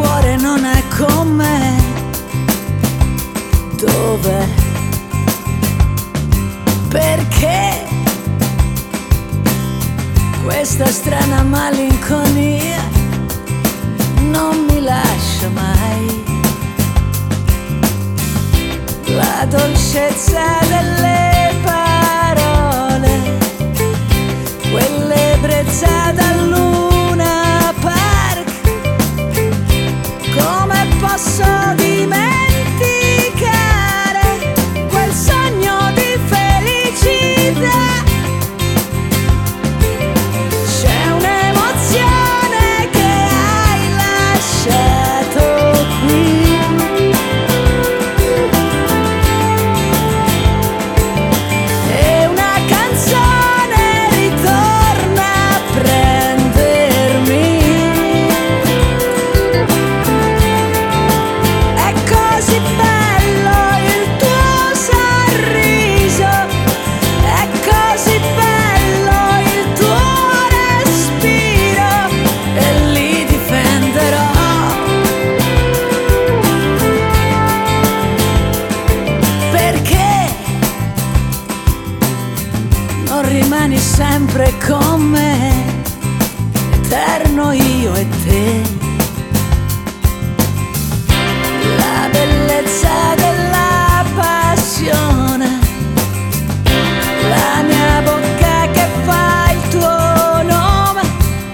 cuore non è con me. Dov'è? Perché questa strana malinconia non mi lascia mai? La dolcezza delle parole, quell'ebbrezza da Luna Park, come posso dimenticare quel sogno di felicità? C'è un'emozione che hai lasciato qui, e una canzone ritorna a prendermi. È così bello il tuo sorriso, è così bello il tuo respiro, e li difenderò. Perché non rimani sempre con me, eterno io e te? La bellezza della passione, la mia bocca che fa il tuo nome.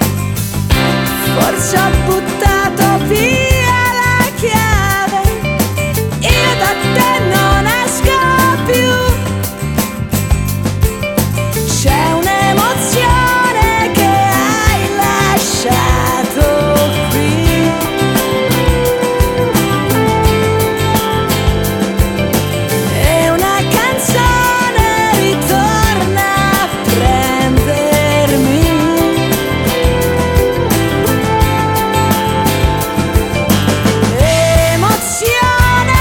Forse ho buttato via la chiave, io da te non esco più. C'è un'emozione che hai lasciato qui, e una canzone ritorna a prendermi. Emozione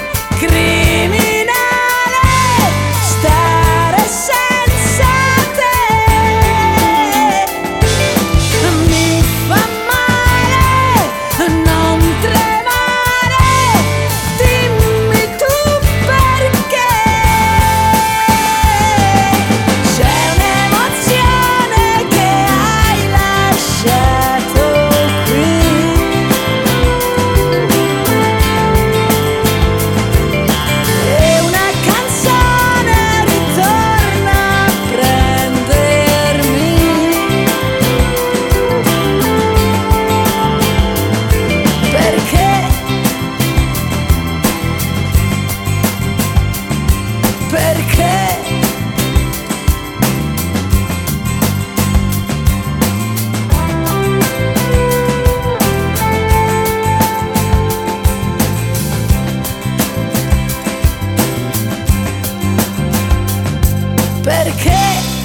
criminale, stare senza te mi fa male, non tremare, dimmi tu perché. C'è un'emozione che hai lasciato qui, e una canzone ritorna a prendermi. Perché? Perché? Perché?